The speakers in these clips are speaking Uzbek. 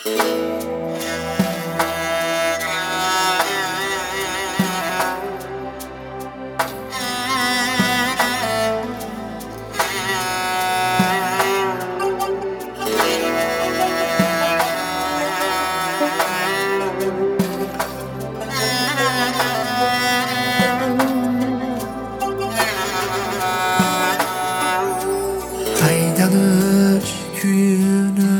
Haydanish kuyini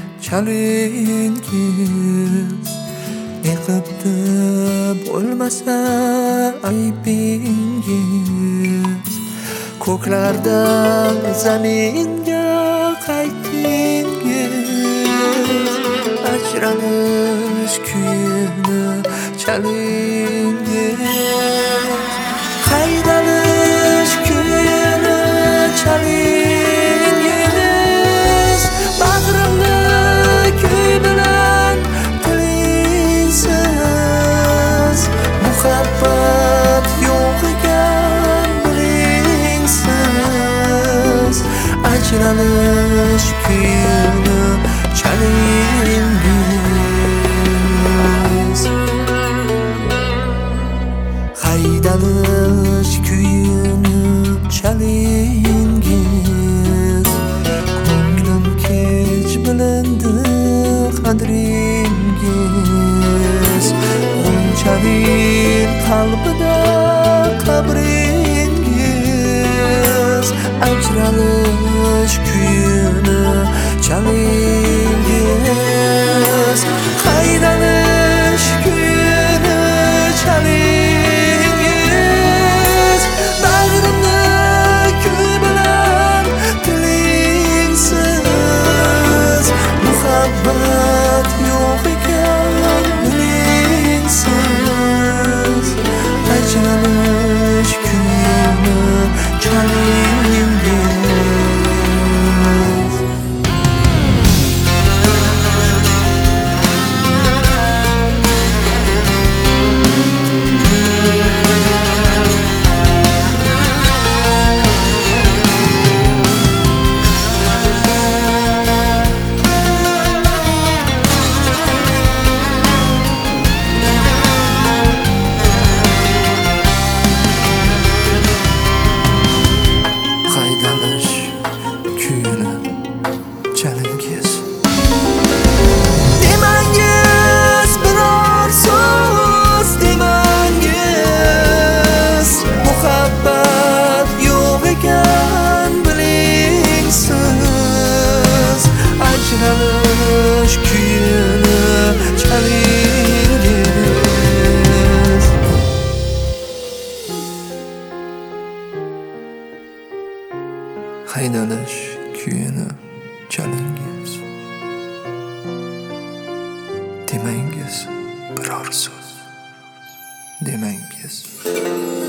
chalingiz, yiqibdi bo'lmasa aybingiz. Ko'klardan zaminga qaytingiz, ajralish kuyini chalingiz. Haydanish kuyini chalingiz, bag'rimni kuy bilan tilingsiz. Muhabbat yo'q ekan bilingsiz, ajralish kuyini chalingiz. Haydanish kuyini chalingiz, ko'nglim kech bilindi qadringiz. Unchalik qalbida qabringiz, ajralish kuyini chalingiz. Haydanish kuyini chalingiz, bag'rimni kuy bilan tilingsiz. Muhabbat yo'q ekan bilingsiz, ajralish kuyini chalingiz. Haydanish kuyini chalingiz. Demangiz biror so'z, demangiz. Muhabbat yo'q ekan bilingsiz, ajralish kuyini chalingiz. Haydanish kuyini chalingiz. Demangiz biror so'z, demangiz.